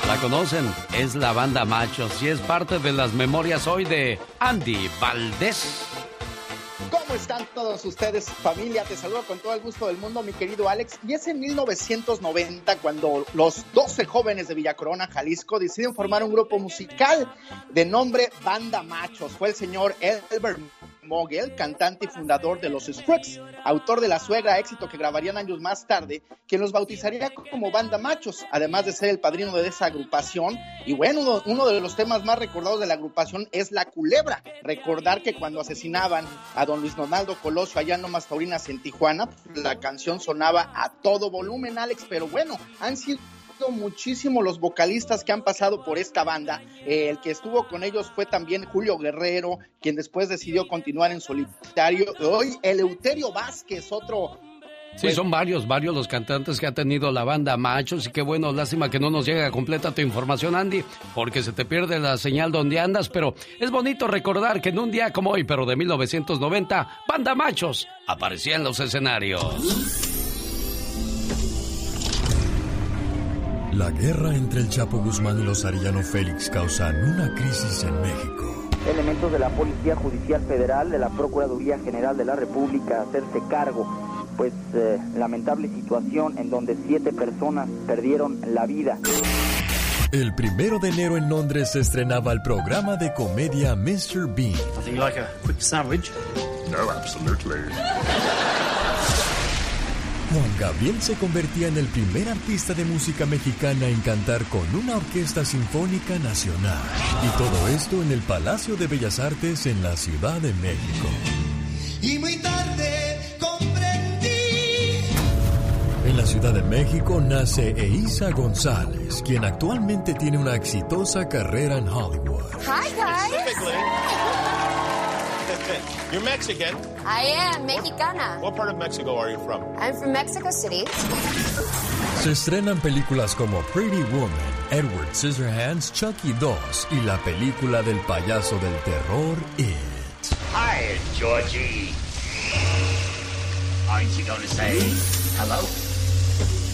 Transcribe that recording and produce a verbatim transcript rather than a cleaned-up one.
La conocen, es la banda Machos y es parte de las memorias hoy de Andy Valdés. ¿Cómo están todos ustedes, familia? Te saludo con todo el gusto del mundo, mi querido Alex. Y es en mil novecientos noventa cuando los doce jóvenes de Villa Corona, Jalisco, deciden formar un grupo musical de nombre Banda Machos. Fue el señor Elbert Mogel, cantante y fundador de los Strokes, autor de La Suegra, éxito que grabarían años más tarde, quien los bautizaría como Banda Machos, además de ser el padrino de esa agrupación. Y bueno, uno, uno de los temas más recordados de la agrupación es La Culebra. Recordar que cuando asesinaban a don Luis Donaldo Colosio allá en Lomas Taurinas en Tijuana, la canción sonaba a todo volumen, Alex, pero bueno, han sido muchísimo los vocalistas que han pasado por esta banda. Eh, el que estuvo con ellos fue también Julio Guerrero, quien después decidió continuar en solitario. Hoy Eleuterio Vázquez, otro... Sí, pues, son varios, varios los cantantes que ha tenido la banda Machos y qué bueno, lástima que no nos llega completa tu información, Andy, porque se te pierde la señal donde andas, pero es bonito recordar que en un día como hoy, pero de mil novecientos noventa, Banda Machos aparecía en los escenarios. La guerra entre el Chapo Guzmán y los Arellano Félix causan una crisis en México. Elementos de la Policía Judicial Federal, de la Procuraduría General de la República, a hacerse cargo, pues eh, lamentable situación en donde siete personas perdieron la vida. El primero de enero en Londres se estrenaba el programa de comedia mister Bean. I think you like a quick sandwich. No, absolutely. Juan Gabriel se convertía en el primer artista de música mexicana en cantar con una orquesta sinfónica nacional. Y todo esto en el Palacio de Bellas Artes en la Ciudad de México. Y muy tarde comprendí. En la Ciudad de México nace Eiza González, quien actualmente tiene una exitosa carrera en Hollywood. Hi, guys. You're Mexican. I am mexicana. What part of Mexico are you from? I'm from Mexico City. Se estrenan películas como Pretty Woman, Edward Scissorhands, Chucky dos y la película del payaso del terror, It. Hi, Georgie. Aren't you going to say hello?